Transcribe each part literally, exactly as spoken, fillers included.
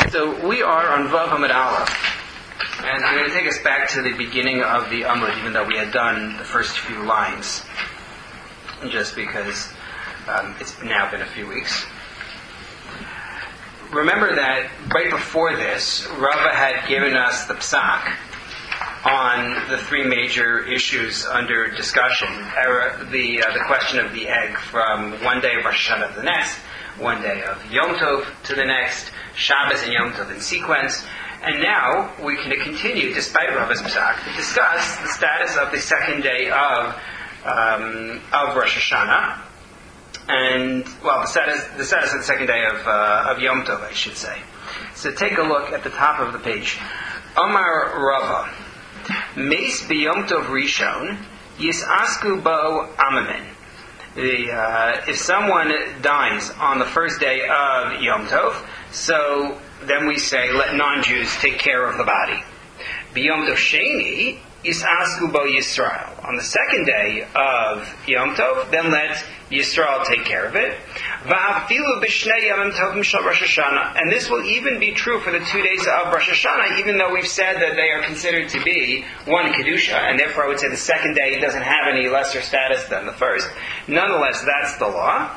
So we are on Vav Hamad Aleph, and I'm going to take us back to the beginning of the Amud, even though we had done the first few lines, just because um, it's now been a few weeks. Remember that right before this, Rava had given us the psak on the three major issues under discussion. The uh, the question of the egg from one day of Rosh Hashanah to the next, one day of Yom Tov to the next, Shabbos and Yom Tov in sequence. And now we can continue, despite Rava's psak, to discuss the status of the second day of um, of Rosh Hashanah. And, well, the status, the status of the second day of, uh, of Yom Tov, I should say. So take a look at the top of the page. Omar Rava, Meis b'Yom Tov Rishon, Yisasku bo Amamin. The, uh, if someone dies on the first day of Yom Tov, so then we say, let non-Jews take care of the body. B'Yom Tov Sheni, Yisasku bo Yisrael. On the second day of Yom Tov, then let Yisrael take care of it. And this will even be true for the two days of Rosh Hashanah, even though we've said that they are considered to be one Kedusha, and therefore I would say the second day doesn't have any lesser status than the first. Nonetheless, that's the law.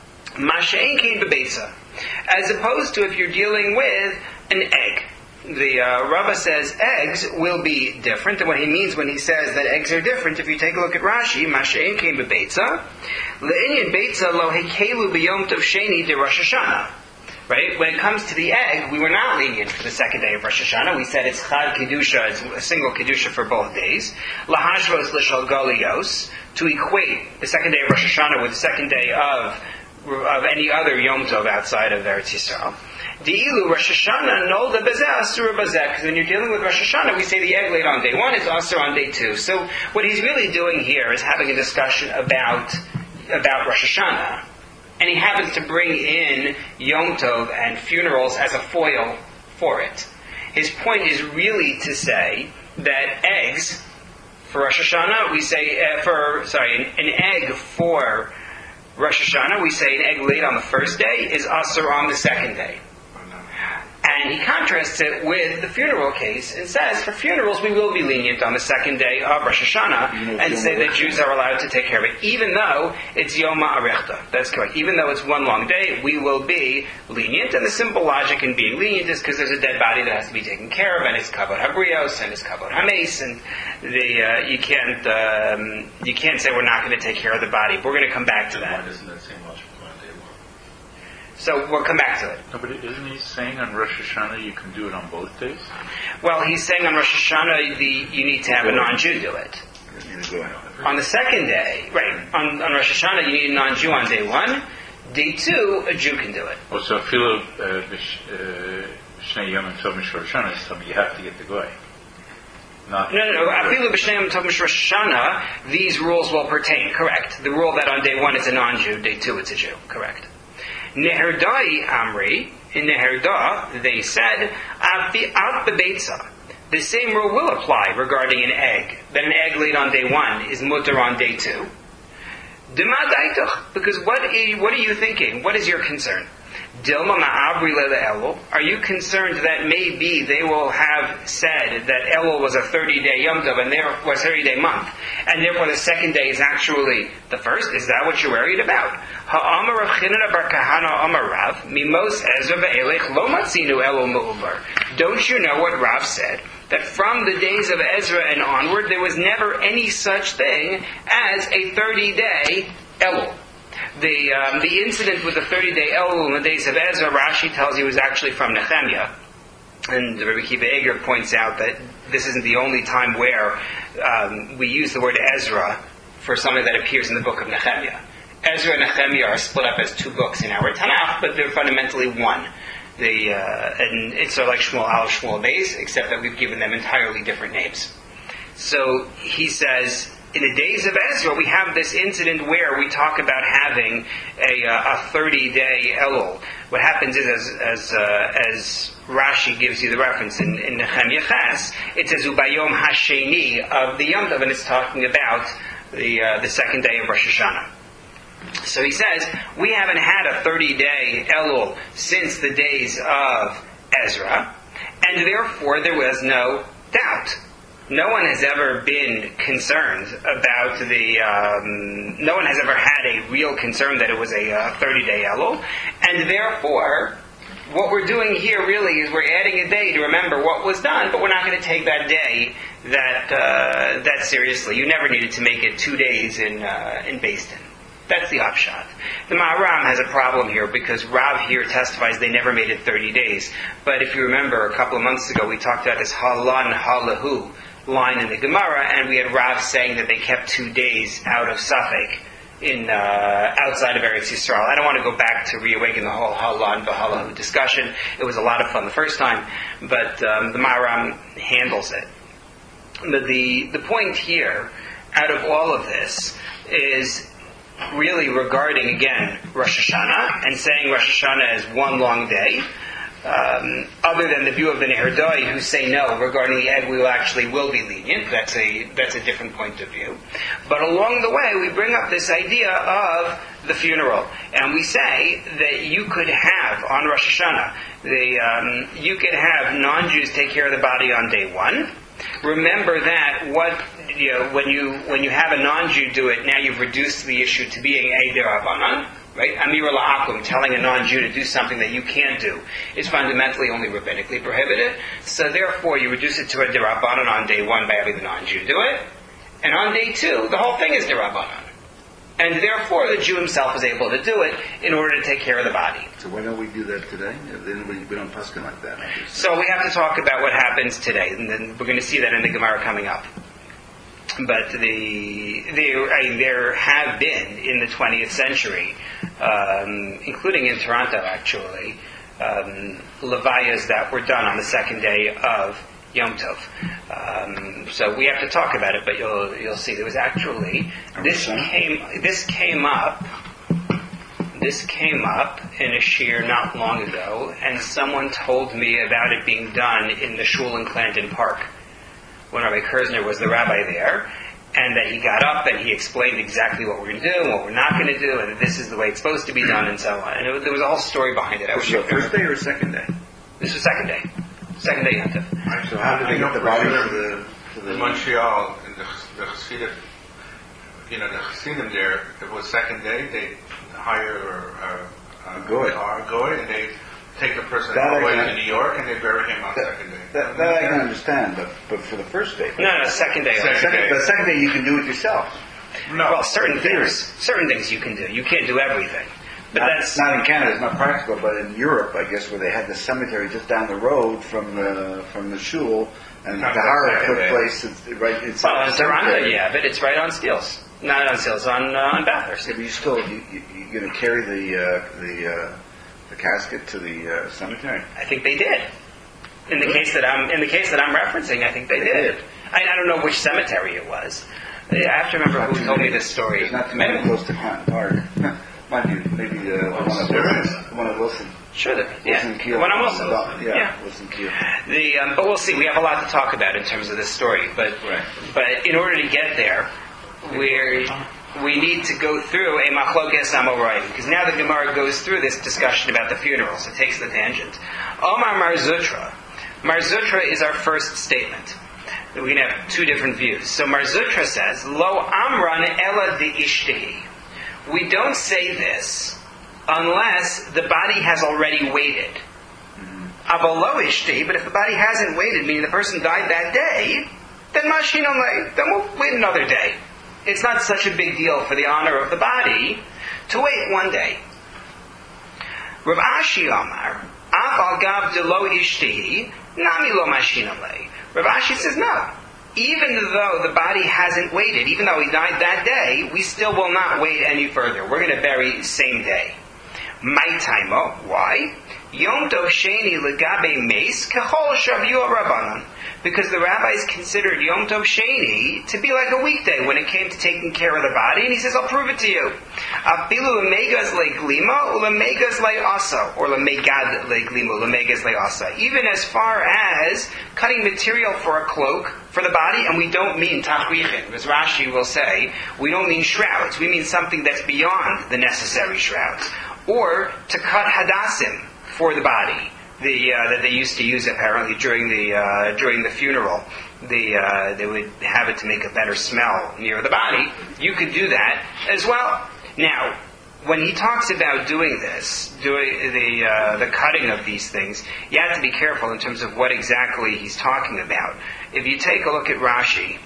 As opposed to if you're dealing with an egg. The uh, Rava says eggs will be different, and what he means when he says that eggs are different, if you take a look at Rashi, Masha'in came to Beitza, Le'inyan Beitza lo hekelu b'yom tov sheni de Rosh Hashanah. Right? When it comes to the egg, we were not lenient for the second day of Rosh Hashanah. We said it's Chad Kedusha, it's a single Kedusha for both days. Lahashvos l'shal galios, to equate the second day of Rosh Hashanah with the second day of of any other Yom Tov outside of Eretz Yisrael. Di'ilu Rosh Hashanah nolda bezeh asura bazeh. Because when you're dealing with Rosh Hashanah, we say the egg laid on day one is asur on day two. So what he's really doing here is having a discussion about about Rosh Hashanah, and he happens to bring in Yom Tov and funerals as a foil for it. His point is really to say that eggs for Rosh Hashanah, we say uh, for sorry, an, an egg for Rosh Hashanah, we say an egg laid on the first day is asur on the second day. And he contrasts it with the funeral case and says, for funerals we will be lenient on the second day of Rosh Hashanah and say that Jews are allowed to take care of it, even though it's Yom Ha'arechta. That's correct. Even though it's one long day, we will be lenient. And the simple logic in being lenient is because there's a dead body that has to be taken care of, and it's Kavod HaBrios, and it's Kavod HaMeis, and the, uh, you can't um, you can't say we're not going to take care of the body. We're going to come back to that. Isn't that same logic on day one? So we'll come back to it. No, but isn't he saying on Rosh Hashanah you can do it on both days? Well, he's saying on Rosh Hashanah the, you need to have a non-Jew do it. On the second day, right, on, on Rosh Hashanah you need a non-Jew on day one. Day two, a Jew can do it. Oh, so Philo Shnei Yom Tov Mish Rosh Hashanah is something you have to get the goy. Not no, no, no. Afilu b'shnei Yom Tov Mish Rosh Hashanah, these rules will pertain, correct. The rule that on day one it's a non-Jew, day two it's a Jew, correct. Neherdai Amri, in Neherda, they said, Av bebeitza. The same rule will apply regarding an egg, that an egg laid on day one is mutter on day two. Dema daituch, because what are you, what are you thinking? What is your concern? Dilma ma'abri lele Elul. Are you concerned that maybe they will have said that Elul was a thirty-day Yom Tov and there was a thirty-day month, and therefore the second day is actually the first? Is that what you're worried about? Ha'amar Rav Chinana bar Kahana Amar Rav Mimos Ezra ve'elech lo matzinu Elul me'uvar. Don't you know what Rav said? That from the days of Ezra and onward, there was never any such thing as a thirty-day Elul. The um, the incident with the thirty-day Elul in the days of Ezra, Rashi tells you was actually from Nehemiah. And Rabbi Kiva Eger points out that this isn't the only time where um, we use the word Ezra for something that appears in the book of Nehemiah. Ezra and Nehemiah are split up as two books in our Tanakh, but they're fundamentally one. The, uh, and it's sort of like Shmuel Aleph, Shmuel Beis, except that we've given them entirely different names. So he says, in the days of Ezra, we have this incident where we talk about having a, uh, a thirty-day Elul. What happens is, as as, uh, as Rashi gives you the reference in, in Nehemiah Ches, it says Ubayom Hasheni of the Yom Tov, and it's talking about the uh, the second day of Rosh Hashanah. So he says, we haven't had a thirty-day Elul since the days of Ezra, and therefore there was no doubt. No one has ever been concerned about the, um, no one has ever had a real concern that it was a uh, thirty-day Elul, and therefore, what we're doing here really is we're adding a day to remember what was done, but we're not going to take that day that uh, that seriously. You never needed to make it two days in uh, in Beis Din. That's the upshot. The Maharam has a problem here because Rav here testifies they never made it thirty days. But if you remember, a couple of months ago we talked about this halan halahu line in the Gemara, and we had Rav saying that they kept two days out of Suffolk in uh, outside of Eretz Yisrael. I don't want to go back to reawaken the whole halan v'halahu discussion. It was a lot of fun the first time, but um, the Maharam handles it. But the the point here, out of all of this, is really regarding, again, Rosh Hashanah, and saying Rosh Hashanah is one long day, um, other than the view of the Neherdai, who say no, regarding the egg we will actually will be lenient. That's a that's a different point of view. But along the way, we bring up this idea of the funeral, and we say that you could have, on Rosh Hashanah, the, um, you could have non-Jews take care of the body on day one. Remember that what you know when you when you have a non-Jew do it, now you've reduced the issue to being a derabanan, right? Amir la'akum, telling a non-Jew to do something that you can't do, is fundamentally only rabbinically prohibited. So therefore, you reduce it to a derabanan on day one by having the non-Jew do it, and on day two, the whole thing is derabanan. And therefore, the Jew himself is able to do it in order to take care of the body. So why don't we do that today? Then we, we don't paskin like that. So we have to talk about what happens today, and then we're going to see that in the Gemara coming up. But the, the I mean, there have been in the twentieth century, um, including in Toronto actually, um, levayas that were done on the second day of Yom Tov. Um, so we have to talk about it, but you'll you'll see there was actually this came this came up this came up in a shir not long ago, and someone told me about it being done in the shul in Clanton Park when Rabbi Kerzner was the rabbi there, and that he got up and he explained exactly what we're going to do and what we're not going to do, and that this is the way it's supposed to be done, and so on. And it, there was a whole story behind it. I was it first day or second day? This was second day. Second day Yom Tov. So how did they get the body to the, to the... In Montreal, in the, the Hasidic, you know, the Hasidim there, it was second day, they hire a, a, a goy, a goy, and they take the person that all the way can, to New York, and they bury him on that, second day. That, that I can understand, but, but for the first day... No, no, second day. Second, second day. The second day you can do it yourself. No. Well, certain things, certain things you can do. You can't do everything. But not, that's not in Canada, it's not practical, but in Europe, I guess, where they had the cemetery just down the road from the from the shul, and the Tahara took place it's, right inside well, the in cemetery. Toronto, yeah, but it's right on Steeles. Not on Steeles, on uh, on Bathurst. Yeah, but you still, you, you, you're going to carry the uh, the uh, the casket to the uh, cemetery? I think they did. In the case that I'm in the case that I'm referencing, I think they, they did. did. I, I don't know which cemetery it was. I have to remember who told me this story. It's not too many close to Clanton Park. Mind you, maybe uh, the one of Wilson. One of Wilson. Sure, the, yeah. Wilson Keel. One of Wilson. Yeah, yeah. Wilson Keel. The, um, but we'll see. We have a lot to talk about in terms of this story. But right. but in order to get there, we we need to go through a machlokes amoraim, because now the Gemara goes through this discussion about the funerals. It takes the tangent. Omar Mar Zutra. Mar Zutra is our first statement. We can have two different views. So Mar Zutra says, Lo amran ela de ishtihi. We don't say this unless the body has already waited. Aba lo ishtihi, but if the body hasn't waited, meaning the person died that day, then mashin only, then we'll wait another day. It's not such a big deal for the honor of the body to wait one day. Rav Ashi Amar, Af al gav de lo ishtihi, nami lo mashin only. Rav Ashi says no. Even though the body hasn't waited, even though he died that day, we still will not wait any further. We're going to bury same day. My taimo, why? Yom Tov Sheni legabe meis kechol shavua rabbanon. Because the rabbis considered Yom Tov Sheni to be like a weekday when it came to taking care of the body, and he says, I'll prove it to you. Afilu lemegas leglima ulemegas leasa, or lemegad leglima ulemegas leasa. Even as far as cutting material for a cloak for the body, and we don't mean tachrichin, as Rashi will say, we don't mean shrouds. We mean something that's beyond the necessary shrouds. Or to cut hadassim for the body, the uh, that they used to use apparently during the uh, during the funeral. The uh, they would have it to make a better smell near the body. You could do that as well. Now, when he talks about doing this, doing the uh, the cutting of these things, you have to be careful in terms of what exactly he's talking about. If you take a look at Rashi,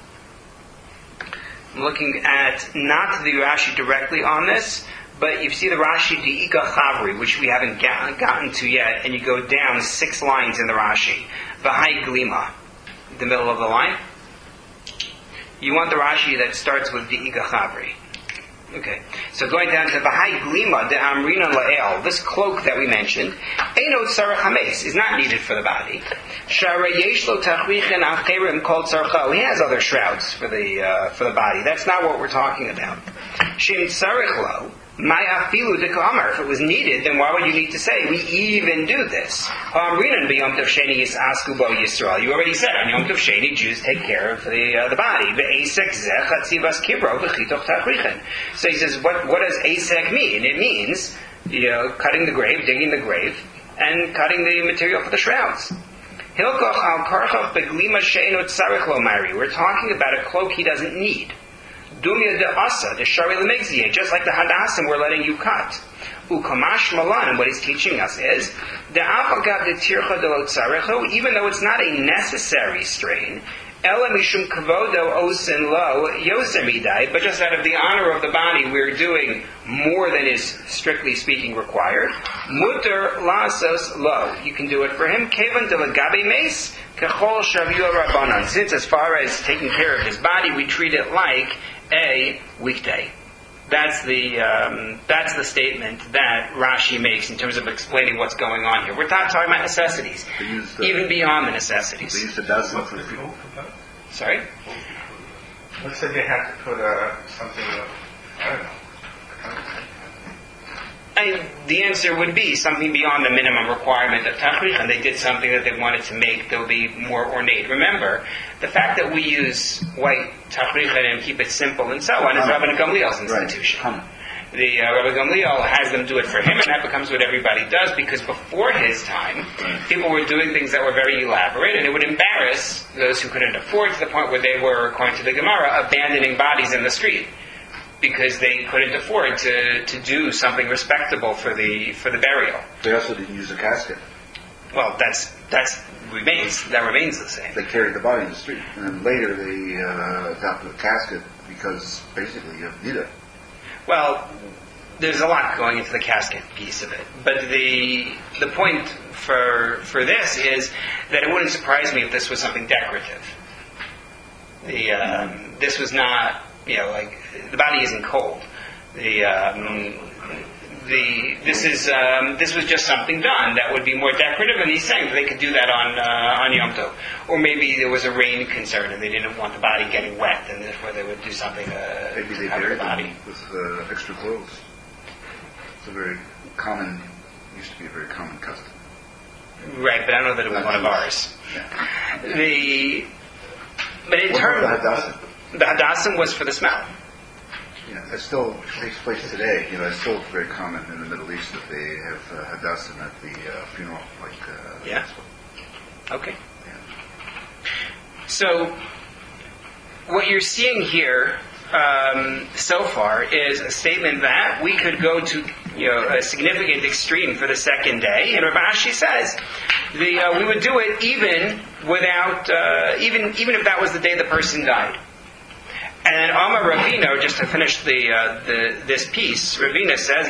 I'm looking at not the Rashi directly on this, but you see the Rashi Di'ika Chavri, which we haven't ga- gotten to yet, and you go down six lines in the Rashi. V'hai Glima, the middle of the line. You want the Rashi that starts with Di'ika Chavri. Okay, so going down to V'hai Glima de Amrina La'el, this cloak that we mentioned, Eino Tzarech HaMeis, is not needed for the body. Shara Yesh Lo Tachrichen Acherim Kol Tzarcho, he has other shrouds for the uh, for the body. That's not what we're talking about. Shem Tzarech Lo, My Afilu de Kamar, if it was needed, then why would you need to say, we even do this? Amrinan B'Yom Tov Sheni Yis'asku Bo Yisrael. You already said, on Yom Tov Sheni, Jews take care of the uh, the body. Ve'esek zeh chatzivas kibro v'chitoch tachrichen. So he says, what, what does asek mean? It means, you know, cutting the grave, digging the grave, and cutting the material for the shrouds. Hilkoch al karchoch beglima she'enot tzarech lo mari. We're talking about a cloak he doesn't need. Dumya de asa, the shari lemegziyeh, just like the hadassim we're letting you cut. Ukamash malan, what he's teaching us is, the afagav de tircha de lo tzarecho, even though it's not a necessary strain, ela mishum kavodo osin lo yoser midai, but just out of the honor of the body, we're doing more than is strictly speaking required. Mutter lasos lo, you can do it for him. Kevan de lagabe meis, kechol shavio rabbanan. Since as far as taking care of his body, we treat it like a weekday. That's the um, that's the statement that Rashi makes in terms of explaining what's going on here. We're not talking about necessities, the, even beyond the necessities. They use the dozen for people. Sorry? Let's say they have to put uh, something, uh, I don't know. And the answer would be something beyond the minimum requirement of tachrich, and they did something that they wanted to make that would be more ornate. Remember, the fact that we use white tachrich and keep it simple and so on is Rabbi Gamliel's institution. Right. The uh, Rabbi Gamliel has them do it for him, and that becomes what everybody does, because before his time, people were doing things that were very elaborate, and it would embarrass those who couldn't afford, to the point where they were, according to the Gemara, abandoning bodies in the street, because they couldn't afford to, to do something respectable for the for the burial. They also didn't use a casket. Well, that's that's remains that remains the same. They carried the body in the street, and then later they uh, adopted a casket because basically you need it. Well, there's a lot going into the casket piece of it, but the the point for for this is that it wouldn't surprise me if this was something decorative. The um, this was not. You know, like the body isn't cold. The um, the this is um, this was just something done that would be more decorative, and he's saying that they could do that on uh, on Yom Tov, or maybe there was a rain concern and they didn't want the body getting wet, and therefore they would do something. Uh, maybe they cover buried the body them with uh, extra clothes. It's a very common, used to be a very common custom. Right, but I don't know that it was one of ours. Yeah. The but in What terms about the Hadassim? the hadassim was for the smell. Yeah, that still takes place today. You know, it's still very common in the Middle East that they have uh, hadassim at the uh, funeral. Like, uh, Yeah. Okay. Yeah. So, what you're seeing here um, so far is a statement that we could go to, you know, a significant extreme for the second day, and Rav Ashi says the uh, we would do it even without, uh, even even if that was the day the person died. And Amar Ravina, just to finish the, uh, the this piece, Ravina says,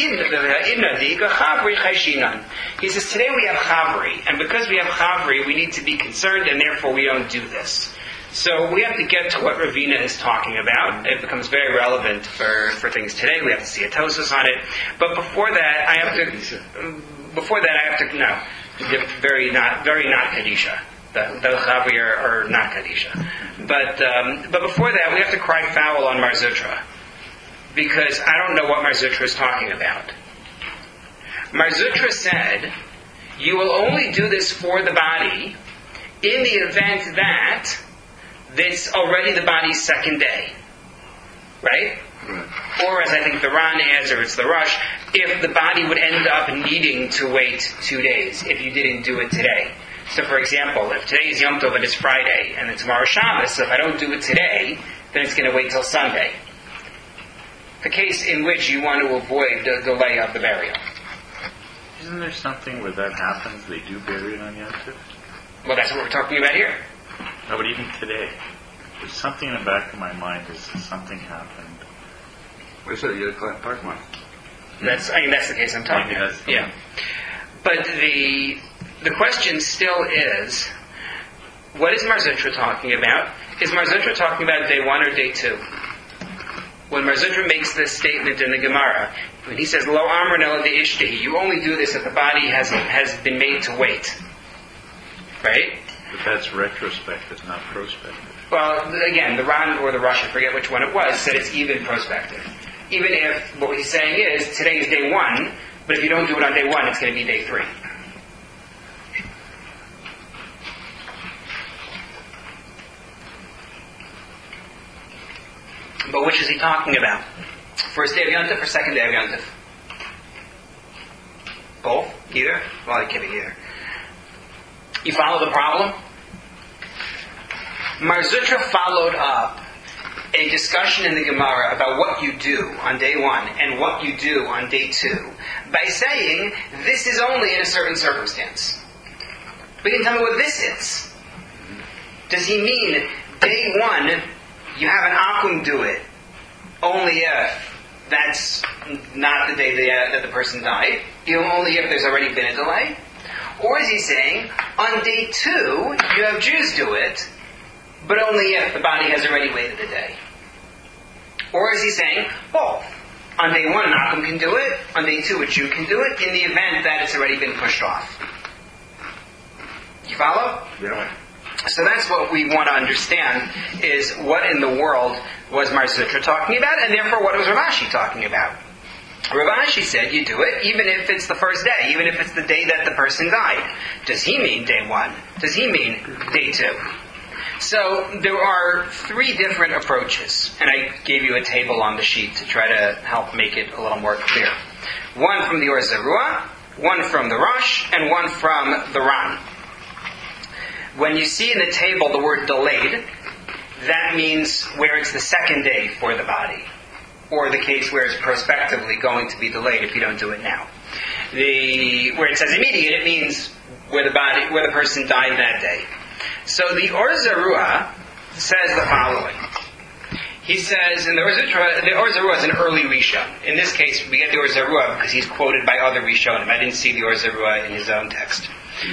he says, today we have Chavri, and because we have Chavri, we need to be concerned, and therefore we don't do this. So we have to get to what Ravina is talking about. It becomes very relevant for, for things today. We have to see a Tosfos on it. But before that, I have to, before that, I have to, no, very not, very not Kadisha. The, the Chavri are, are not Kadisha. But um, but before that, we have to cry foul on Mar Zutra, because I don't know what Mar Zutra is talking about. Mar Zutra said, you will only do this for the body in the event that it's already the body's second day. Right? Right. Or, as I think the Ran adds, or it's the Rush, if the body would end up needing to wait two days if you didn't do it today. So, for example, if today is Yom Tov and it's Friday, and then tomorrow Shabbos, so if I don't do it today, then it's going to wait till Sunday. The case in which you want to avoid the delay of the burial. Isn't there something where that happens? They do bury it on Yom Tov? Well, that's what we're talking about here. No, but even today, there's something in the back of my mind is something happened. Where's that? You got Park Mark. That's, I mean, that's the case I'm talking Maybe about. that's the Yeah. one. But the the question still is, what is Mar Zutra talking about? Is Mar Zutra talking about day one or day two? When Mar Zutra makes this statement in the Gemara, when he says, Lo amr no the ishtahi, you only do this if the body has has been made to wait. Right? But that's retrospective, not prospective. Well, again, the Ran or the Rush, I forget which one it was, said it's even prospective. Even if what he's saying is, today is day one, but if you don't do it on day one, it's going to be day three. But which is he talking about? First day of Yom Tov or second day of Yom Tov? Both? Either? Well, I'm kidding, either. You follow the problem? Mar Zutra followed up a discussion in the Gemara about what you do on day one and what you do on day two by saying, this is only in a certain circumstance. But you can tell me what this is. Does he mean day one, you have an akum do it, only if that's not the day that, that the person died, you know, only if there's already been a delay? Or is he saying, on day two, you have Jews do it, but only if the body has already waited a day? Or is he saying, both? On day one, an akum can do it, on day two, a Jew can do it, in the event that it's already been pushed off. You follow? Yeah. So that's what we want to understand, is what in the world was Mar Zutra talking about, and therefore what was Rav Ashi talking about. Rav Ashi said you do it even if it's the first day, even if it's the day that the person died. Does he mean day one? Does he mean day two? So there are three different approaches, and I gave you a table on the sheet to try to help make it a little more clear. One from the Or Zarua, one from the Rosh, and one from the Ran. When you see in the table the word delayed, that means where it's the second day for the body, or the case where it's prospectively going to be delayed if you don't do it now. The where it says immediate, it means where the body, where the person died that day. So the Or Zarua says the following. He says, in the Or Zarua, the Or Zarua is an early Rishon. In this case, we get the Or Zarua because he's quoted by other Rishonim. I didn't see the Or Zarua in his own text.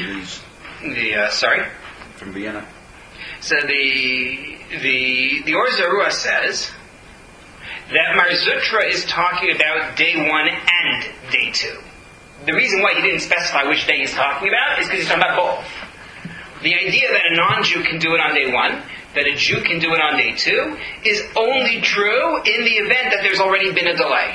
The uh, sorry. From Vienna. So the the the Or Zarua says that Mar Zutra is talking about day one and day two. The reason why he didn't specify which day he's talking about is because he's talking about both. The idea that a non-Jew can do it on day one, that a Jew can do it on day two, is only true in the event that there's already been a delay.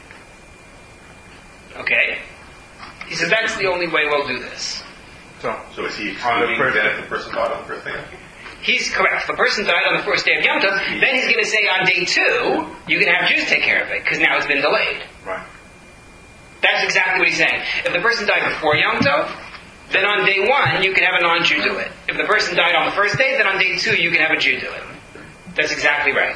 Okay? He said that's the only way we'll do this. So, So is he on the excluding first that day. if the person died on the first day? He's correct. If the person died on the first day of Yom Tov, then he's going to say on day two, you can have Jews take care of it, because now it's been delayed. Right. That's exactly what he's saying. If the person died before Yom Tov, then on day one, you can have a non-Jew do it. If the person died on the first day, then on day two, you can have a Jew do it. That's exactly right.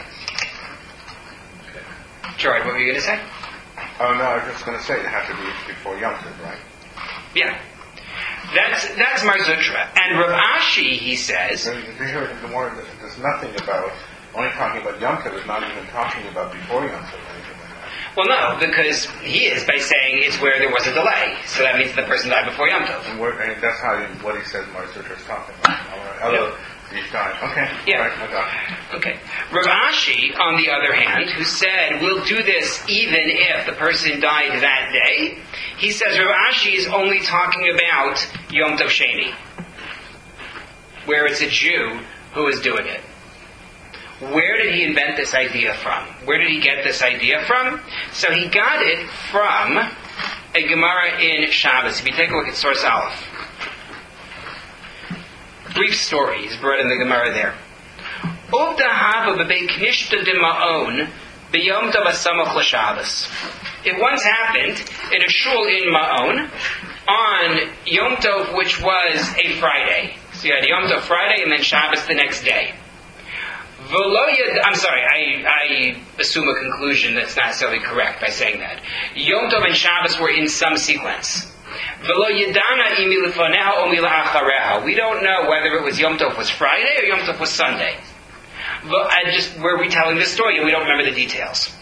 Gerard, what were you going to say? Oh, no, I was just going to say it had to be before Yom Tov, right? Yeah. That's that's Mar Zutra. And Rav Ashi, he says, So if you hear the more, there's nothing about, only talking about Yom Tov, is not even talking about before Yom Tov or anything like that. well, no, because he is by saying it's where there was a delay. So that means the person died before Yom Tov. And, we're, and that's how he, what he says Mar Zutra is talking about. Although he's dying. Okay. Yeah. Right, I got it. Okay. Rav Ashi, on the other hand, who said we'll do this even if the person died that day, he says Rav Ashi is only talking about Yom Tov Sheni, where it's a Jew who is doing it. Where did he invent this idea from? Where did he get this idea from? So he got it from a Gemara in Shabbos. If you take a look at source Aleph. Brief story is brought in the Gemara there. Uvda hava b'bei knishta de ma'on b'Yom Tov hasamuch l'Shabbos. It once happened in a shul in Ma'on on Yom Tov, which was a Friday. So you had Yom Tov Friday and then Shabbos the next day. I'm sorry, I, I assume a conclusion that's not necessarily correct by saying that. Yom Tov and Shabbos were in some sequence. We don't know whether it was Yom Tov was Friday or Yom Tov was Sunday. I just, we're retelling this story and we don't remember the details.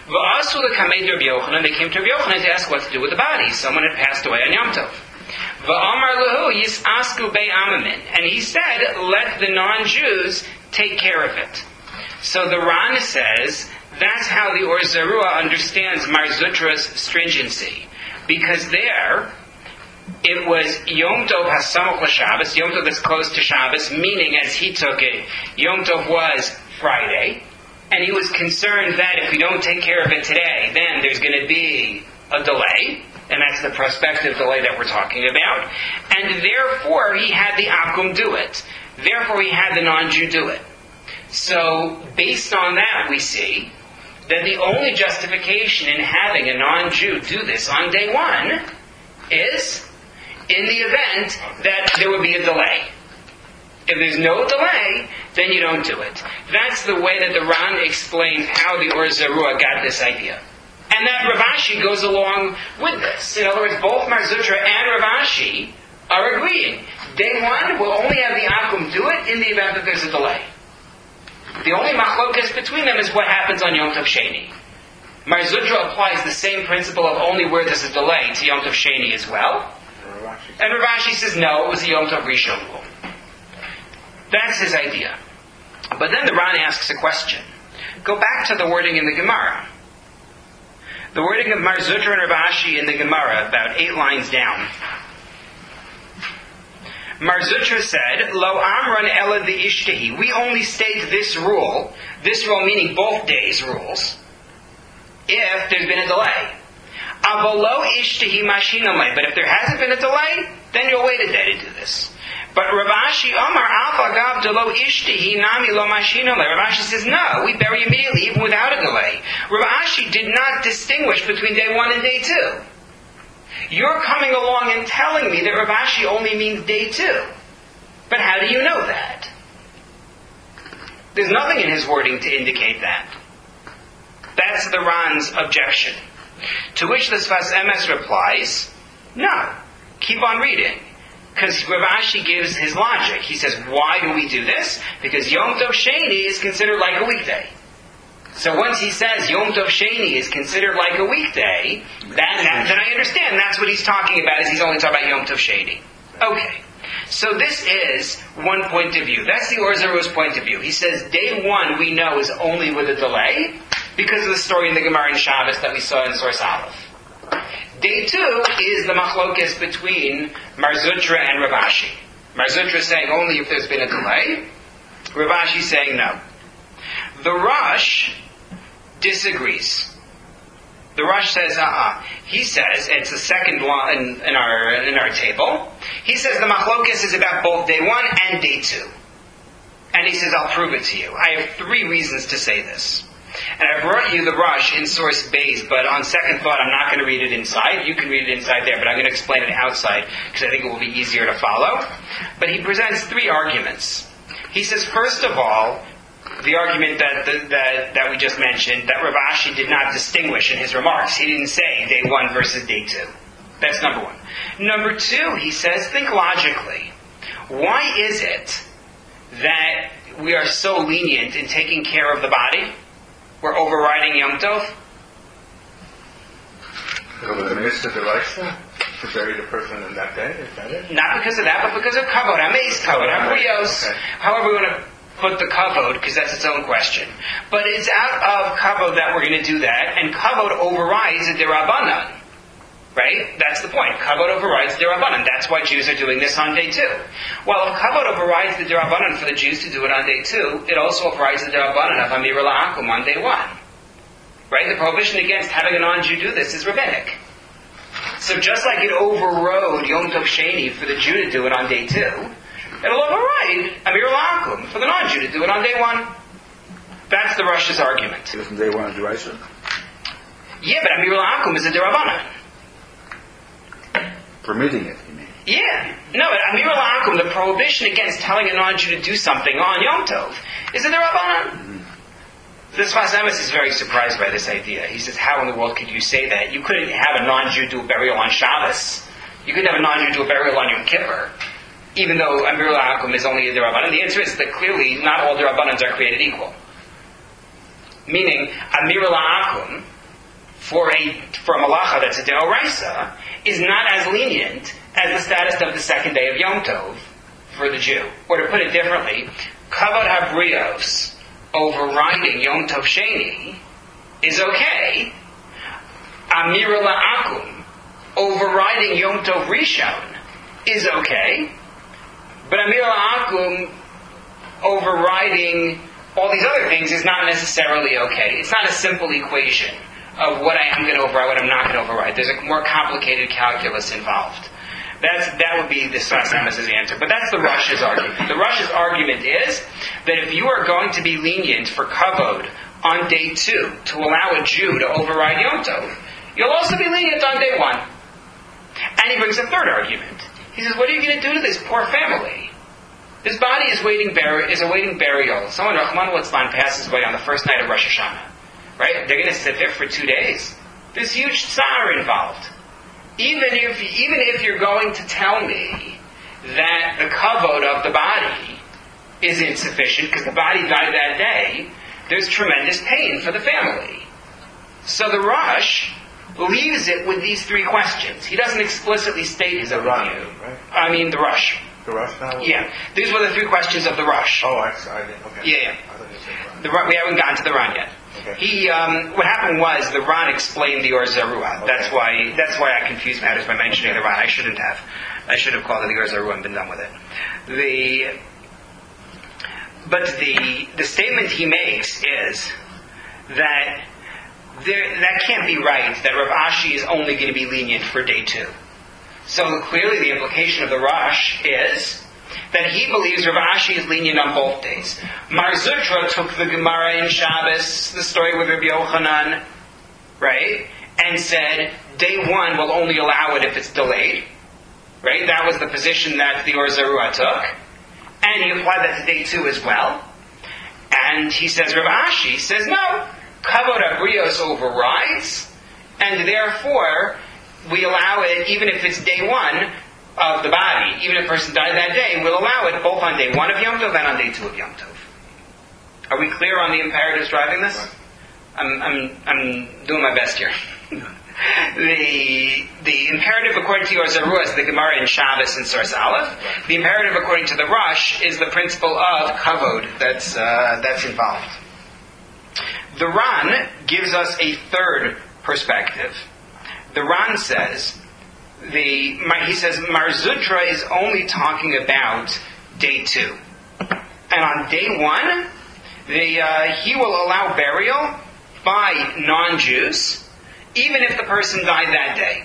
They came to Rabbi Yochanan to ask what to do with the body. Someone had passed away on Yom Tov. And he said, let the non-Jews take care of it. So the Ran says, that's how the Or Zarua understands Mar Zutra's stringency. Because there, it was Yom Tov hasamuch l'Shabbos, Yom Tov that's close to Shabbos, meaning as he took it, Yom Tov was Friday, and he was concerned that if we don't take care of it today, then there's going to be a delay, and that's the prospective delay that we're talking about, and therefore he had the Akum do it. Therefore he had the non-Jew do it. So, based on that, we see that the only justification in having a non-Jew do this on day one is in the event that there would be a delay. If there's no delay, then you don't do it. That's the way that the Ran explains how the Or Zarua got this idea. And that Rav Ashi goes along with this. In other words, both Mar Zutra and Rav Ashi are agreeing. Day one will only have the Akum do it in the event that there's a delay. The only machlokas between them is what happens on Yom Tov Sheni. Mar Zutra applies the same principle of only where there's a delay to Yom Tov Sheni as well. And Rav Ashi says, no, it was the Yom Tov Rishon rule. That's his idea. But then the Ran asks a question. Go back to the wording in the Gemara. The wording of Mar Zutra and Rav Ashi in the Gemara, about eight lines down. Mar Zutra said, Lo amran ela the ishtahi. We only state this rule, this rule meaning both days' rules, if there's been a delay. Avolo ishtahi mashinamay. But if there hasn't been a delay, then you'll wait a day to do this. But Rav Ashi Omar Alpha Gav Delo Ishtahi Nami Lo Mashinamay. Rav Ashi says, no, we bury immediately, even without a delay. Rav Ashi did not distinguish between day one and day two. You're coming along and telling me that Rav Ashi only means day two. But how do you know that? There's nothing in his wording to indicate that. That's the Ran's objection. To which the Sfas Emes replies, no, keep on reading. Because Rav Ashi gives his logic. He says, why do we do this? Because Yom Tov Sheni is considered like a weekday. So once he says Yom Tov Sheni is considered like a weekday, that, that, then I understand that's what he's talking about, is he's only talking about Yom Tov Sheni. Okay. So this is one point of view. That's the Or Zarua's point of view. He says day one we know is only with a delay because of the story in the Gemara in Shabbos that we saw in Source Aleph. Day two is the machlokes between Mar Zutra and Rav Ashi. Mar Zutra saying only if there's been a delay. Rav Ashi saying no. The Rosh disagrees. The Rosh says, uh-uh. He says, it's the second line in, in our in our table. He says the machlokes is about both day one and day two. And he says, I'll prove it to you. I have three reasons to say this. And I brought you the Rosh in source base, but on second thought, I'm not going to read it inside. You can read it inside there, but I'm going to explain it outside because I think it will be easier to follow. But he presents three arguments. He says, first of all, the argument that the, that that we just mentioned, that Rav Ashi did not distinguish in his remarks. He didn't say day one versus day two. That's number one. Number two, he says, think logically. Why is it that we are so lenient in taking care of the body? We're overriding Yom Tov? Because of the mitzvah deraisa to bury the person in that day? Is that it? Not because of that, but because of kavod. Amaze kavod. Habrios. Okay. However we want to put the kavod, because that's its own question. But it's out of kavod that we're going to do that, and kavod overrides the derabanan. Right? That's the point. Kavod overrides the derabanan. That's why Jews are doing this on day two. Well, if kavod overrides the derabanan for the Jews to do it on day two, it also overrides the derabanan of Amir La'akum on day one. Right? The prohibition against having a non-Jew do this is rabbinic. So just like it overrode Yom Tov Sheni for the Jew to do it on day two, it'll override Amir La'akum for the non-Jew to do it on day one. That's the Rosh's argument. Isn't day one a Deraisa? Yeah, but Amir Akum is a Derabanan. Permitting it, you mean? Yeah. No, but Amir Akum, the prohibition against telling a non-Jew to do something on Yom Tov, is a Derabanan. Mm-hmm. The Sfas Emes is very surprised by this idea. He says, how in the world could you say that? You couldn't have a non-Jew do a burial on Shabbos. You couldn't have a non-Jew do a burial on Yom Kippur, even though Amir Akum is only a Derabanan. The answer is that clearly not all Derabanans are created equal. Meaning, Amir Akum, for a for a malacha that's a Deoraisa, is not as lenient as the status of the second day of Yom Tov for the Jew. Or to put it differently, Kavod HaBrios overriding Yom Tov Sheni is okay. Amir Akum overriding Yom Tov Rishon is okay. But Amir Akum overriding all these other things is not necessarily okay. It's not a simple equation of what I am going to override, what I'm not going to override. There's a more complicated calculus involved. That's, that would be the Sfas Emes' answer. But that's the Rosh's argument. The Rosh's argument is that if you are going to be lenient for kavod on day two to allow a Jew to override Yom Tov, you'll also be lenient on day one. And he brings a third argument. He says, what are you going to do to this poor family? This body is waiting bur- is awaiting burial. Someone, Rahman Litzlan, passes away on the first night of Rosh Hashanah. Right? They're going to sit there for two days. There's huge tsar involved. Even if even if you're going to tell me that the kavod of the body is insufficient because the body died that day, there's tremendous pain for the family. So the Rosh leaves it with these three questions. He doesn't explicitly state his own view. Right? I mean the Rosh. The Rosh now? Yeah. These were the three questions of the Rosh. Oh, I, I did. Okay. Yeah, yeah. I thought you said The, we haven't gotten to the Ran yet. Okay. He, um, what happened was the Ran explained the Or Zarua. Okay. That's why. That's why I confused matters by mentioning the Ran. I shouldn't have. I should have called it the Or Zarua and been done with it. The, but the the statement he makes is that there, that can't be right. That Rav Ashi is only going to be lenient for day two. So clearly, the implication of the Rosh is that he believes Rav Ashi is lenient on both days. Mar Zutra took the Gemara in Shabbos, the story with Rabbi Yochanan, right, and said day one will only allow it if it's delayed, right? That was the position that the Or Zarua took, and he applied that to day two as well. And he says Rav Ashi says no, Kavod HaBrios overrides, and therefore we allow it even if it's day one of the body, even if a person died that day, we'll allow it both on day one of Yom Tov and on day two of Yom Tov. Are we clear on the imperatives driving this? I'm, I'm, I'm doing my best here. the the imperative according to Or Zarua is the Gemara in Shabbos and Source Aleph. The imperative according to the Rosh is the principle of kavod that's uh, that's involved. The Ran gives us a third perspective. The Ran says The he says Mar Zutra is only talking about day two, and on day one, the uh, he will allow burial by non-Jews, even if the person died that day.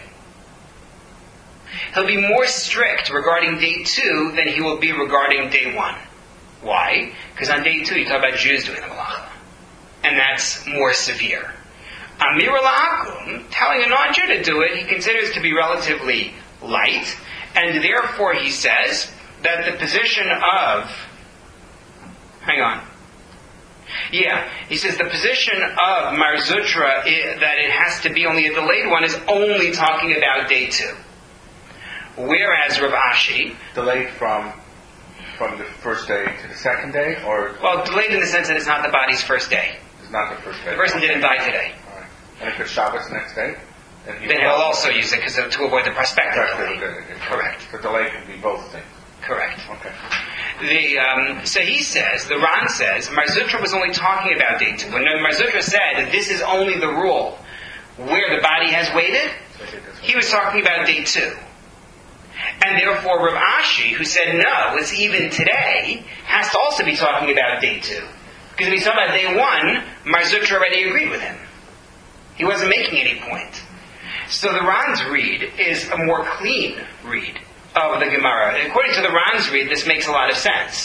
He'll be more strict regarding day two than he will be regarding day one. Why? Because on day two you talk about Jews doing the malacha, and that's more severe. Amir La'akum, telling a non-Jew to do it, he considers to be relatively light, and therefore he says that the position of, hang on, yeah, he says the position of Mar Zutra, that it has to be only a delayed one, is only talking about day two. Whereas Rav Ashi, delayed from from the first day to the second day, or well, delayed in the sense that it's not the body's first day. It's not the first day. The person didn't die today. And if it's Shabbos the next day? Then, then he'll also use it because to avoid the prospective delay. Okay, okay. Correct. The delay can be both things. Correct. Okay. The um, so he says, the Ran says, Mar Zutra was only talking about day two. When Mar Zutra said that this is only the rule where the body has waited, he was talking about day two. And therefore Rav Ashi, who said no, it's even today, has to also be talking about day two. Because if he's talking about day one, Mar Zutra already agreed with him. He wasn't making any point. So the Ran's read is a more clean read of the Gemara. According to the Ran's read, this makes a lot of sense.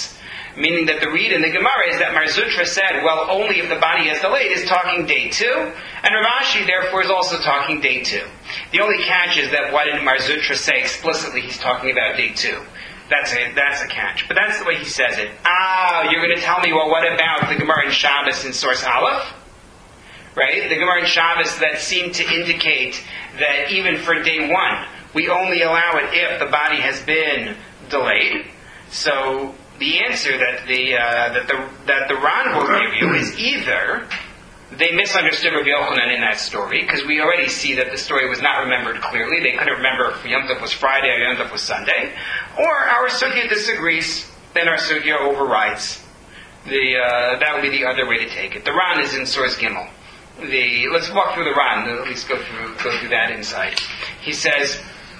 Meaning that the read in the Gemara is that Mar Zutra said, well, only if the body has delayed is talking day two, and Rav Ashi therefore is also talking day two. The only catch is that why didn't Mar Zutra say explicitly he's talking about day two? That's a, that's a catch. But that's the way he says it. Ah, you're going to tell me, well, what about the Gemara in Shabbos in source Aleph? Right? The Gemara in Shabbos that seemed to indicate that even for day one, we only allow it if the body has been delayed. So the answer that the uh, that the that the Ran will give you is either they misunderstood Rabbi Yochanan in that story, because we already see that the story was not remembered clearly. They couldn't remember if Yom Tov was Friday or Yom Tov was Sunday. Or our sugya disagrees, then our sugya overrides. The uh, that would be the other way to take it. The Ran is in source Gimel. The let's walk through the Ran. At least go through go through that inside. He says,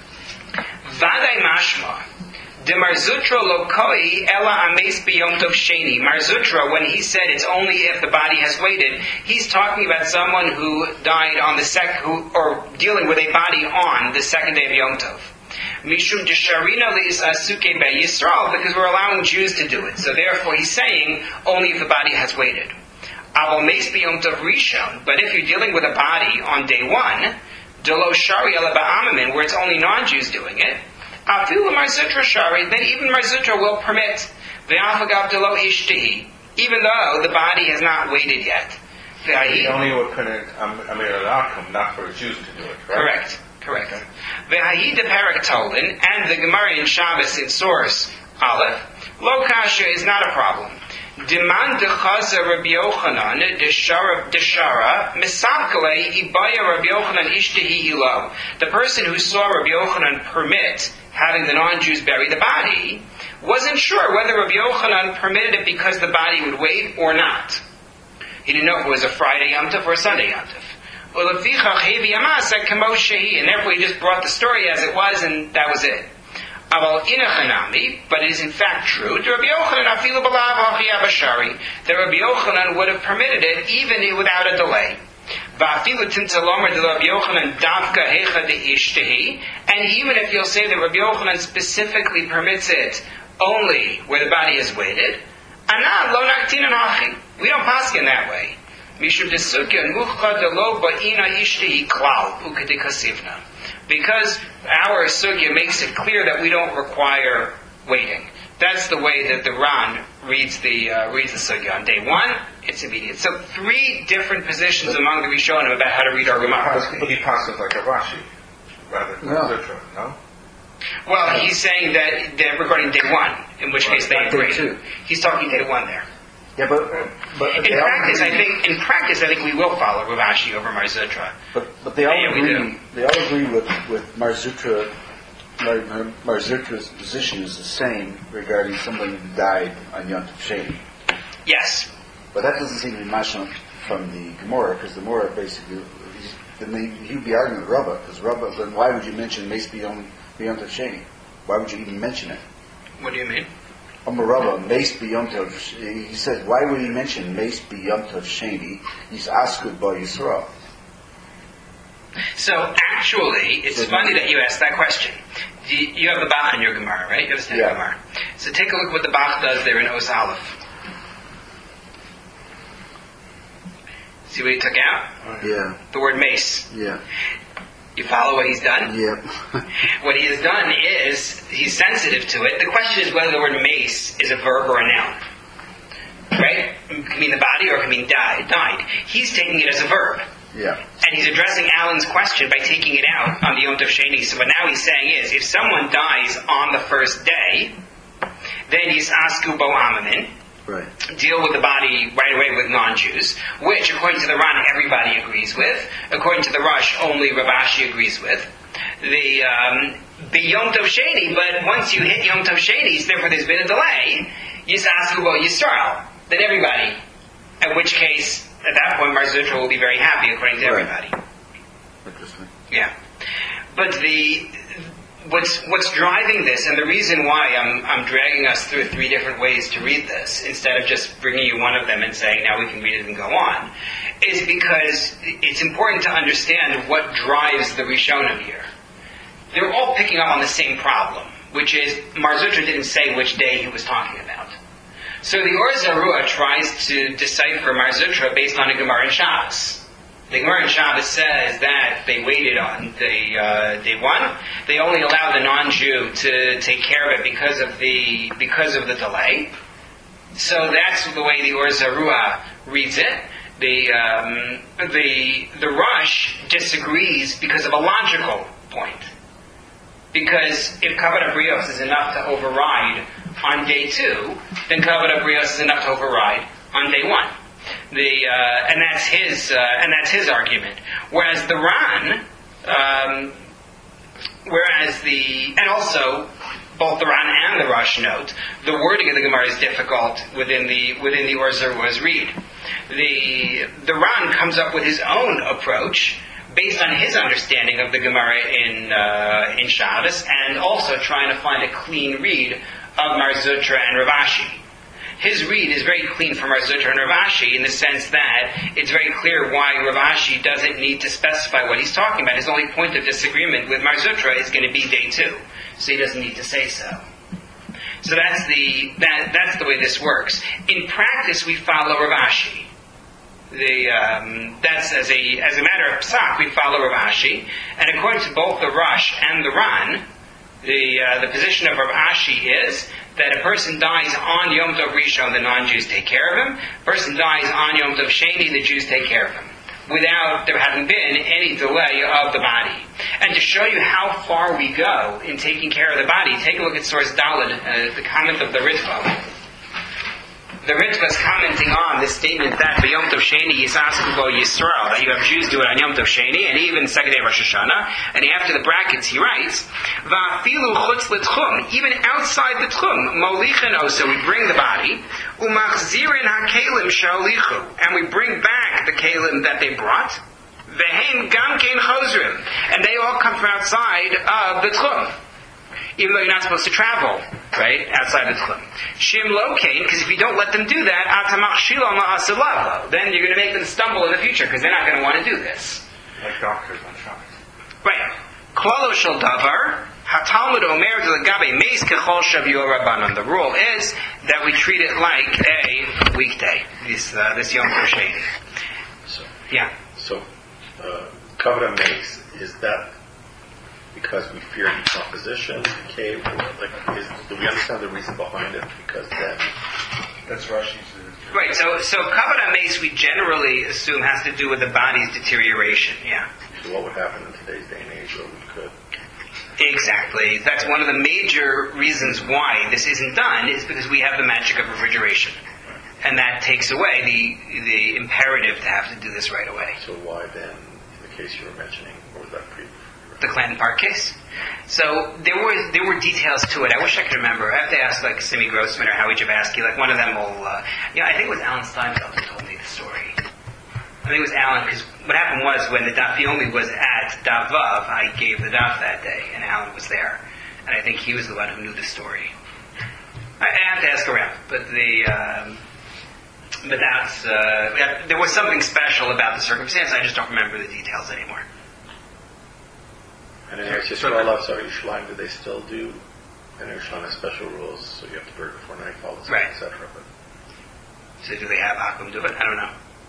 "Vadai mashma." De Mar Zutra lokoi ela ames b'yom tov sheni. Mar Zutra, when he said it's only if the body has waited, he's talking about someone who died on the sec, who or dealing with a body on the second day of Yom Tov. Mishum desharina li'isasuke be'Yisrael, because we're allowing Jews to do it. So therefore, he's saying only if the body has waited. Aval mes b'yom tov rishon. But if you're dealing with a body on day one, delo shari ela ba'amamin, where it's only non-Jews doing it. Afilu Mar Zutra shari, then even Mar Zutra will permit ve'afagav delo ishtihi, even though the body has not waited yet. He only would permit Amir al-Akum, not for Jews to do it, right? Correct, correct. Ve'hahi de Perak Tolin, and the Gemara in Shabbos in source Aleph, lo kasha is not a problem. Demand dechaza Rabbi Yochanan deshara deshara misakale ibaya Rabbi Yochanan ishtihi ilo. The person who saw Rabbi Yochanan permit having the non-Jews bury the body wasn't sure whether Rabbi Yochanan permitted it because the body would wait or not. He didn't know if it was a Friday Yom Tov or a Sunday Yom Tov. And therefore he just brought the story as it was, and that was it. But it is in fact true that Rabbi Yochanan would have permitted it even without a delay. And even if you'll say that Rabbi Yochanan specifically permits it only where the body is waited, we don't paskin that way. Because our sugya makes it clear that we don't require waiting. That's the way that the Ran reads the uh, reads the sugya. On day one, it's immediate. So three different positions among the Rishonim about how to read our Gemara. He passes like a Rashi, rather than No. Zutra, no? Well, he's saying that, that regarding day one, in which case they Day agree. two. He's talking day one there. Yeah, but but In they all practice, I agree- think in practice, I think we will follow Rav Ashi over Mar Zutra. But but they all Yeah, we agree. do. They all agree with with Mar Zutra. Mar, Mar, Mar Zutra's position is the same regarding somebody who died on Yom Tov Sheni. Yes. But that doesn't seem to be mashal from the Gemara, because the Gemara basically he's, then they, he'd be arguing with Rabbah, because Rabbah. Then why would you mention Meis B'Yom B'Yom Tov Sheni? Why would you even mention it? What do you mean? Amar Rabbah, Meis B'Yom Tov. He said, why would he mention Meis B'Yom Tov Sheni? He's asked by Yisrael. So actually, it's funny that you asked that question. You, you have the Bach in your Gemara, right? You understand Yeah. Gemara. So take a look what the Bach does there in Os Aleph. See what he took out? Yeah, The word mace. yeah, You follow what he's done? yeah. What he has done is, he's sensitive to it. The question is whether the word mace is a verb or a noun. Right? It can mean the body or it can mean died. died. He's taking it as a verb. Yeah. And he's addressing Alan's question by taking it out on the Yom Tov Sheni. So what now he's saying is, if someone dies on the first day, then he's asku bo amamin, Right. deal with the body right away with non-Jews, which, according to the Ran, everybody agrees with. According to the Rush, only Rav Ashi agrees with. The um, the Yom Tov Sheni, but once you hit Yom Tov Sheni, so therefore there's been a delay, Yis asku bo Yisrael, then everybody. In which case, at that point, Mar Zutra will be very happy, according to Right. everybody. Interesting. Yeah, but the what's what's driving this, and the reason why I'm I'm dragging us through three different ways to read this instead of just bringing you one of them and saying now we can read it and go on, is because it's important to understand what drives the Rishonim here. They're all picking up on the same problem, which is Mar Zutra didn't say which day he was talking about. So the Or Zarua tries to decipher Mar Zutra based on a Gemara in Shabbos. The Gemara in Shabbos says that they waited on day, uh, day one. They only allowed the non-Jew to take care of it because of the because of the delay. So that's the way the Or Zarua reads it. The um, the the Rush disagrees because of a logical point. Because if Kavod Abrios is enough to override on day two, then Kavod Abrios is enough to override on day one. The uh, and that's his uh, and that's his argument. Whereas the Ran, um, whereas the and also both the Ran and the Rush note the wording of the Gemara is difficult within the within the Or Zarua's read. The the Ran comes up with his own approach based on his understanding of the Gemara in uh, in Shabbos, and also trying to find a clean read of Mar Zutra and Rav Ashi. His read is very clean from Mar Zutra and Rav Ashi in the sense that it's very clear why Rav Ashi doesn't need to specify what he's talking about. His only point of disagreement with Mar Zutra is going to be day two, so he doesn't need to say so. So that's the that that's the way this works. In practice, we follow Rav Ashi. The, um, that's as a as a matter of psak, we follow Rav Ashi, and according to both the Rush and the Ran, the uh, the position of Rav Ashi is that a person dies on Yom Tov Rishon, the non-Jews take care of him. A person dies on Yom Tov Sheni, the Jews take care of him, without there having been any delay of the body. And to show you how far we go in taking care of the body, take a look at source Daled, uh, the comment of the Ritva. The Ritva is commenting on this statement that the Yom Tov Sheni Yisasku Bo Yisrael, that you have Jews do it on Yom Tov Sheni, and even second day of Rosh Hashanah. And after the brackets, he writes, Va'afilu chutz l'tchum, even outside the tchum, molichen osa, we bring the body, umachzirin ha'kelim sha'olichu, and we bring back the kelim that they brought, vehem gam kein chozrim, and they all come from outside of the tchum. Even though you're not supposed to travel, right, outside the tchum. Shim lo kain, because if you don't let them do that, atamach shilom la'asilavo, then you're going to make them stumble in the future, because they're not going to want to do this. Like doctors on Shabbos. Right. Klalo shel davar, hatalmud omer d'legabe meis kechol shavu rabbanon. The rule is that we treat it like a weekday, this uh, this Yom Tov Sheni. So, yeah. So, uh, kavod makes, is that because we fear decomposition, decay, or like, is, do we understand the reason behind it? Because then, That's Rashi's. Right, so so kavod mace we generally assume has to do with the body's deterioration, yeah. So what would happen in today's day and age where we could? Exactly. That's one of the major reasons why this isn't done, is because we have the magic of refrigeration. And that takes away the the imperative to have to do this right away. So why then, in the case you were mentioning, or was that pre? The Clanton Park case. So there was there were details to it. I wish I could remember. I have to ask like Simi Grossman or Howie Javasky. Like one of them will. Uh, yeah, I think it was Alan Steinfeld who told me the story. I think it was Alan, because what happened was when the daf Yomi was at Daf Vav, I gave the daf that day, and Alan was there, and I think he was the one who knew the story. I, I have to ask around, but the. Um, but that's uh, there was something special about the circumstance. I just don't remember the details anymore. And in Eretz Yisrael, sorry, Yerushalayim, do they still do? And Yerushalayim has special rules, so you have to burn before nightfall, et cetera, right. et cetera. But so do they have Akum do it? I don't know.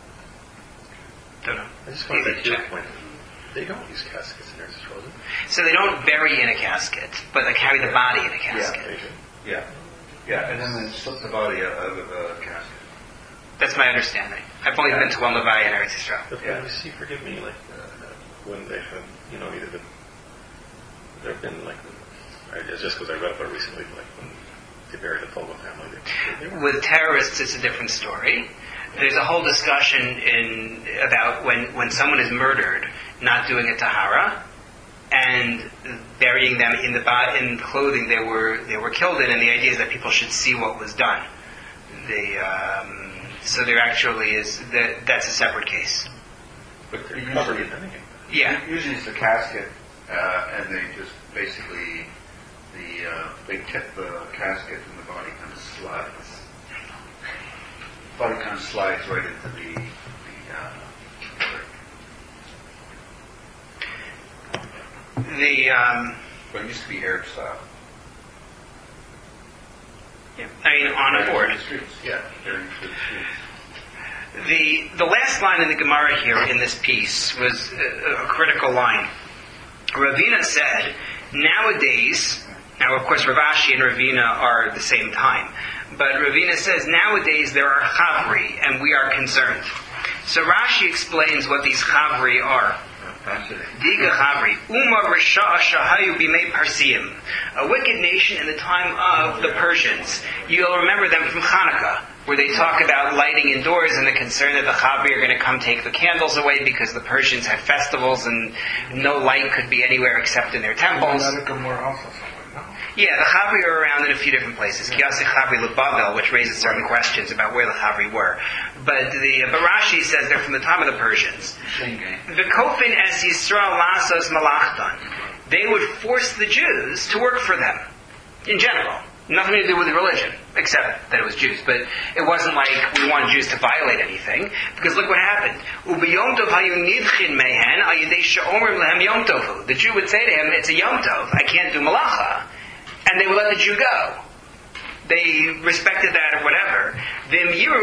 Don't know. I just want to Easy make to your check. point. They don't use caskets in Eretz Yisrael, do they? So they don't bury in a casket, but they carry the body in a casket. They do. Yeah. Yeah, and then they slip the body out of the casket. That's my understanding. I've only been to one Levi in Eretz Yisrael. But Yeah. when you see, forgive me, like, uh, when they have, you know, either the, there have been, like, I, it's just because I read about it recently, like, when they buried the Fulma family. They, they were, With terrorists, it's a different story. There's a whole discussion in about when, when someone is murdered, not doing a tahara, and burying them in the bo- in clothing they were they were killed in, and the idea is that people should see what was done. The um, so there actually is that that's a separate case. but they're Usually- covered in anything. Yeah. Usually it's the casket, uh, and they just basically, the, uh, they tip the casket and the body kind of slides. Body kind of slides right into the, the, uh, The um, but it used to be Arab style. yeah. I, sign on a board. Yeah, carrying through the streets. The the last line in the Gemara here in this piece was a, a critical line. Ravina said, nowadays, now of course Rav Ashi and Ravina are at the same time, but Ravina says nowadays there are chavri and we are concerned. So Rashi explains what these chavri are. Diga chavri, Uma Risha Shahayu Bimei Parsiim, a wicked nation in the time of the Persians. You'll remember them from Hanukkah, where they talk about lighting indoors and the concern that the chavri are going to come take the candles away because the Persians had festivals and no light could be anywhere except in their temples. Yeah, the Chavri are around in a few different places. Kiyasi Chavri Lebavel, which raises certain questions about where the Chavri were. But the uh, Barashi says they're from the time of the Persians. V'kofin es Yisrael lasos malachtan. They would force the Jews to work for them, in general. Nothing to do with religion, except that it was Jews. But it wasn't like we wanted Jews to violate anything, because look what happened. The Jew would say to him, it's a Yom Tov, I can't do malacha. And they would let the Jew go. They respected that or whatever. But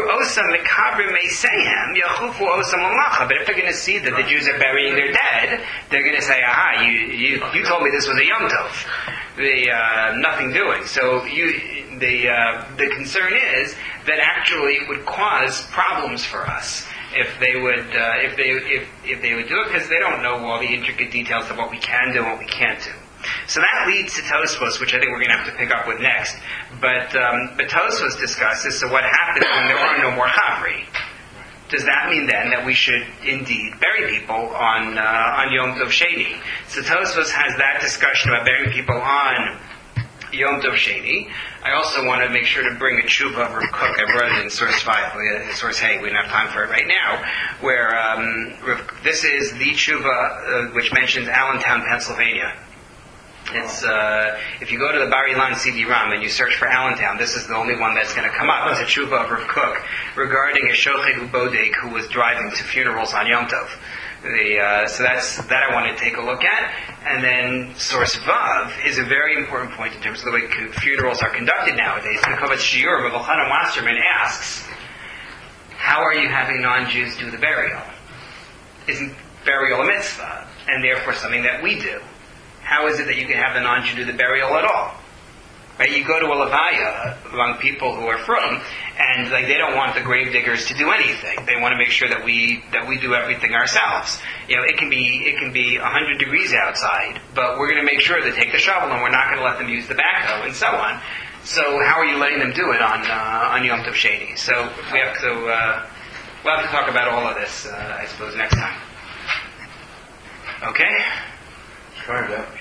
if they're going to see that the Jews are burying their dead, they're going to say, aha, you, you, you told me this was a Yom Tov. The, uh, nothing doing. So you, the, uh, the concern is that actually it would cause problems for us if they would, uh, if they, if, if they would do it, because they don't know all the intricate details of what we can do and what we can't do. So that leads to Tosfos, which I think we're going to have to pick up with next. But um, but Tosfos discusses, so what happens when there are no more Chavri? Does that mean then that we should indeed bury people on uh, on Yom Tov Sheni? So Tosfos has that discussion about burying people on Yom Tov Sheni. I also want to make sure to bring a tshuva of Rav Kook. I brought it in source five, uh, source hey, we don't have time for it right now, where um, this is the tshuva uh, which mentions Allentown, Pennsylvania. It's uh, if you go to the Bar Ilan C D Ram and you search for Allentown, this is the only one that's going to come up. It's a tshuva of Rav Kook regarding a shochet ubodek who was driving to funerals on Yom Tov. The, uh, so that's that I want to take a look at. And then source Vav is a very important point in terms of the way funerals are conducted nowadays. The Kovetz Shiur of Elchanan Wasserman asks, how are you having non-Jews do the burial? Isn't burial a mitzvah, and therefore something that we do? How is it that you can have the non-Jew do the burial at all? Right? You go to a levaya among people who are from, and like they don't want the grave diggers to do anything. They want to make sure that we that we do everything ourselves. You know, it can be it can be a hundred degrees outside, but we're going to make sure they take the shovel, and we're not going to let them use the backhoe, and so on. So how are you letting them do it on uh, on Yom Tov Sheni? So we have to uh, we'll have to talk about all of this, uh, I suppose, next time. Okay. Try that.